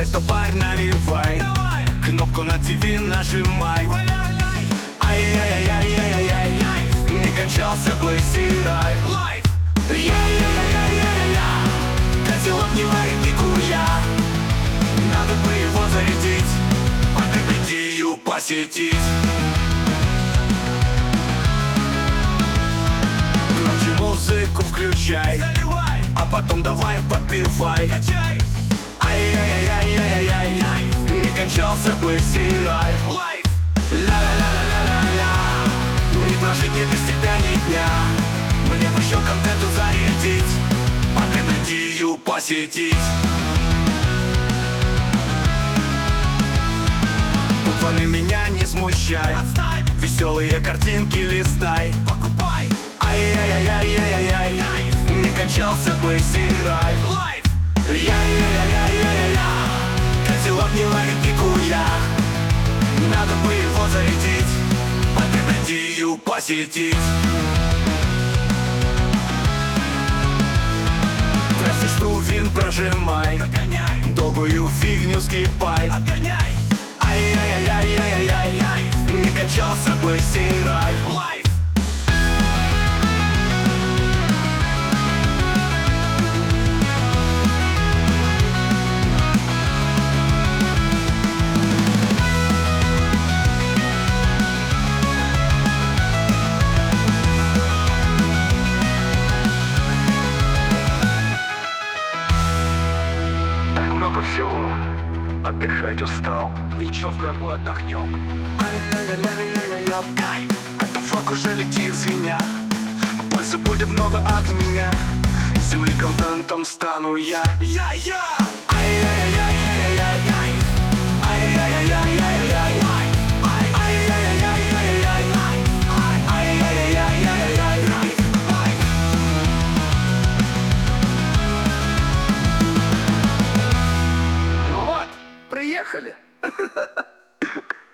давай, наливай. Кнопку на ТВ нажимай. Ай-яй-яй-яй-яй-яй, не кончался бы сирай. Я-я-я-я-я-я, котелок не варит никуя. Надо бы его зарядить, потребителю посетить. Громче музыку включай, а потом давай попивай. Ай-яй-яй-яй-яй-яй, не кончался бы сирай. Ля-ля-ля-ля-ля-ля, не прожить мне без тебя ни дня. Мне бы еще контенту зарядить, потребителю посетить. Буквально меня не смущай, веселые картинки листай. Покупай. Ай-яй-яй-яй-яй-яй, не кончался бы сирай. Я-я-я-я-я-я, котелок не варит никуя. Надо бы его зарядить, потребителю посетить. Трассы штуфин прожимай, долгую фигню скипай. Ай-яй-яй-яй-яй-яй, не кончался бы сирай. Так много всего, отдыхать устал. Ничего, в гробу отдохнем. Ай-яй-яй-яй-яй-яй, этот флаг уже летит, звеня. Пользы будет много от меня. Земли контентом стану я. Я-я! Ай-яй-яй-яй-яй-яй, ай-яй-яй-яй-яй-яй, ай-яй-яй-яй-яй-яй, ай-яй-яй-яй-яй-яй. Ну вот, приехали.